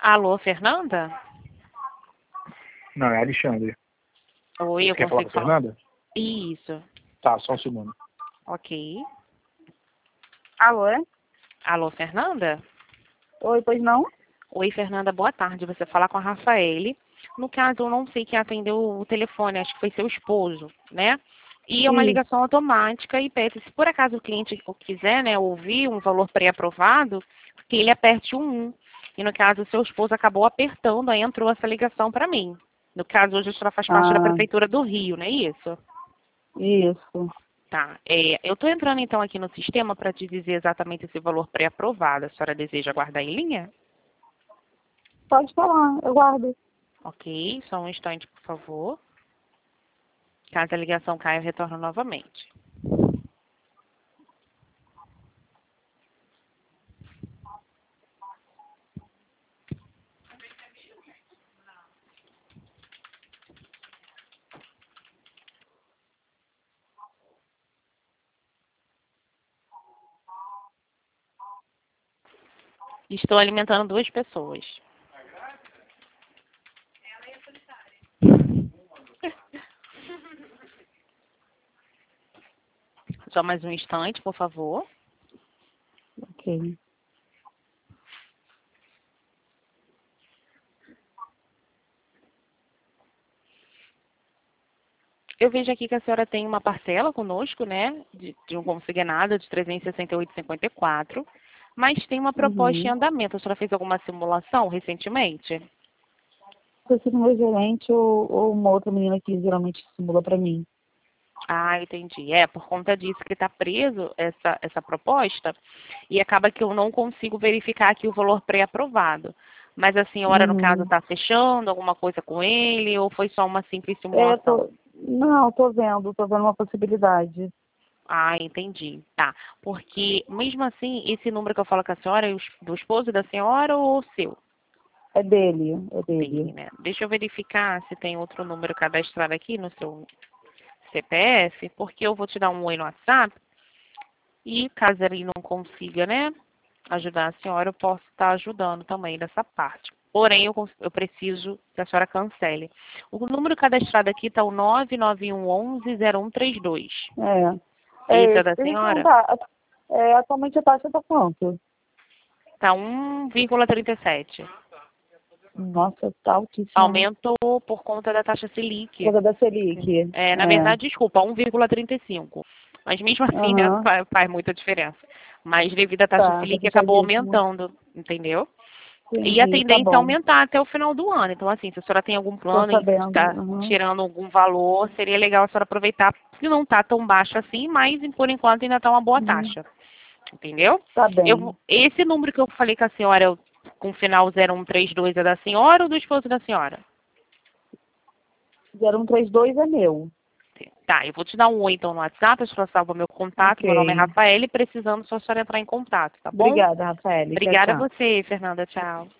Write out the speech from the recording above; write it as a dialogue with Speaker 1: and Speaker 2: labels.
Speaker 1: Alô, Fernanda?
Speaker 2: Não, é Alexandre.
Speaker 1: Oi,
Speaker 2: Você
Speaker 1: eu
Speaker 2: quer falar com
Speaker 1: consigo
Speaker 2: a
Speaker 1: falar?
Speaker 2: Fernanda?
Speaker 1: Isso.
Speaker 2: Tá, só um segundo.
Speaker 1: Ok.
Speaker 3: Alô?
Speaker 1: Alô, Fernanda?
Speaker 3: Oi, pois não?
Speaker 1: Oi, Fernanda, boa tarde. Você fala com a Rafaele. No caso, eu não sei quem atendeu o telefone, acho que foi seu esposo, né? E é uma
Speaker 3: Isso.
Speaker 1: ligação automática e pede, se por acaso o cliente quiser, né, ouvir um valor pré-aprovado, que ele aperte o 1. E no caso, o seu esposo acabou apertando, aí entrou essa ligação para mim. No caso, hoje a senhora faz parte da
Speaker 3: Ah,
Speaker 1: Prefeitura do Rio, não é isso?
Speaker 3: isso.
Speaker 1: Tá. Eu estou entrando então aqui no sistema para te dizer exatamente esse valor pré-aprovado. A senhora deseja guardar em linha?
Speaker 3: Pode falar, eu guardo.
Speaker 1: Ok, só um instante, por favor. Caso a ligação caia, eu retorno novamente. Estou alimentando 2 pessoas. Só mais um instante, por favor.
Speaker 3: Ok.
Speaker 1: Eu vejo aqui que a senhora tem uma parcela conosco, né, de um consignado de R$ 368,54, mas tem uma proposta em
Speaker 3: Uhum.
Speaker 1: andamento. A senhora fez alguma simulação recentemente?
Speaker 3: Preciso do meu gerente ou uma outra menina que geralmente simula pra mim.
Speaker 1: Ah, entendi. É, por conta disso que está preso essa proposta e acaba que eu não consigo verificar aqui o valor pré-aprovado. Mas a senhora, no caso,
Speaker 3: Uhum.
Speaker 1: está fechando alguma coisa com ele ou foi só uma simples
Speaker 3: É,
Speaker 1: simulação?
Speaker 3: não, tô vendo uma possibilidade.
Speaker 1: Ah, entendi. Tá. Porque, mesmo assim, esse número que eu falo com a senhora é do esposo da senhora ou o seu?
Speaker 3: É dele, é
Speaker 1: Dele,
Speaker 3: dele.
Speaker 1: né? Deixa eu verificar se tem outro número cadastrado aqui no seu CPF, porque eu vou te dar um oi no WhatsApp e caso ele não consiga, né, ajudar a senhora, eu posso estar ajudando também nessa parte. Porém, eu preciso que a senhora cancele. O número cadastrado aqui está o 99111-0132. Esse é
Speaker 3: Esse.
Speaker 1: da
Speaker 3: Deixa eu te
Speaker 1: senhora?
Speaker 3: perguntar, atualmente a taxa tá quanto?
Speaker 1: Está 1,37.
Speaker 3: Nossa, tá altíssima, né?
Speaker 1: Aumentou por conta da taxa Selic.
Speaker 3: Coisa da Selic.
Speaker 1: Na verdade, desculpa, 1,35. Mas mesmo assim, né,
Speaker 3: Aham.
Speaker 1: faz muita diferença. Mas devido à taxa
Speaker 3: Tá
Speaker 1: Selic, acabou
Speaker 3: fechadíssimo.
Speaker 1: aumentando, entendeu? E a
Speaker 3: Entendi, tá
Speaker 1: tendência é
Speaker 3: bom.
Speaker 1: aumentar até o final do ano. Então, assim, se a senhora tem algum
Speaker 3: Tô
Speaker 1: plano em
Speaker 3: sabendo.
Speaker 1: estar tirando algum valor, seria legal a senhora aproveitar, porque não está tão baixo assim, mas por enquanto ainda está uma boa
Speaker 3: Uhum.
Speaker 1: taxa. Entendeu?
Speaker 3: Tá bem.
Speaker 1: Esse número que eu falei com a senhora, com o final 0132, é da senhora ou do esposo da senhora?
Speaker 3: 0132 é meu.
Speaker 1: Tá, eu vou te dar um oi então no WhatsApp, a senhora salva meu contato, meu nome é
Speaker 3: Ok.
Speaker 1: Rafael, e precisando só a senhora entrar em contato, tá bom?
Speaker 3: Obrigada, Rafael. Tchau,
Speaker 1: Obrigada a
Speaker 3: tchau.
Speaker 1: você, Fernanda, tchau.